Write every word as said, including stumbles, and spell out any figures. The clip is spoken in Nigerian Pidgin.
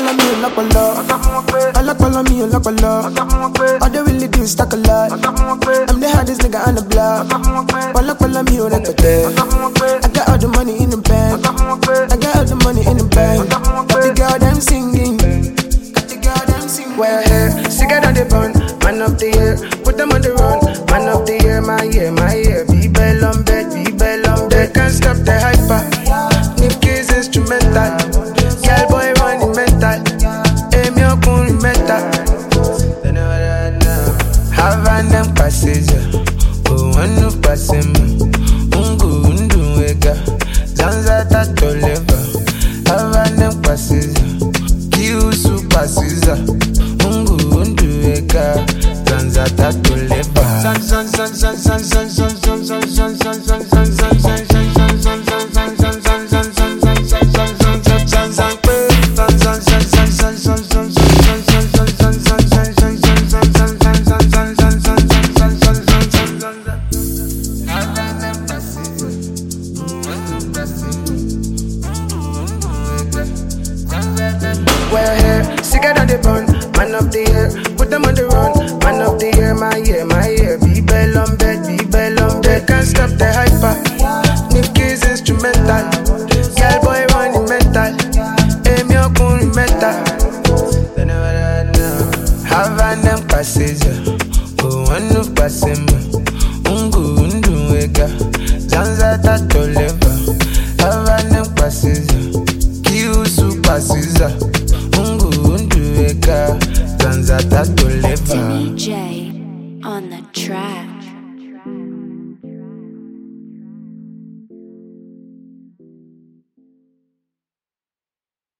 Alakpala me, alakpala. Alakpala me, alakpala. All they really do is stack a lot. I'm the hardest nigga on the block. Alakpala me, alakpala. I got all the money in the bank. I got all the money in the bank. Got the girl them singing. Got the girl them singing. We're here, cigarette on the bun. Man of the year, put them on the run. Man of the year, my year, my year. Be bell on bed, be bell on bed. Can't stop the hyper. Nip keys instrumental. Girl boy running mental. Aim your cool metal. Have an them passenger. Oh, one no passenger. Ungu undu wega. Zanza tato leva. Have an them passenger. Kiusu passenger. Ungu undu wega. Zanza tato leva. San san san san san san san san san san san san san san san we're here, cigarette on the bun. Man of the year, put them on the run. Man of the year, my year, my year. Be bell on bed, be bell on bed. Can't stop the hyper. Nip keys instrumental. Girl boy running mental. Aim your cool metal. Have an them passenger. Oh, one no passenger. Ungu undu wega. Zanza tato leva. Have an them passenger. Kiusu passenger. Timmy J on the track.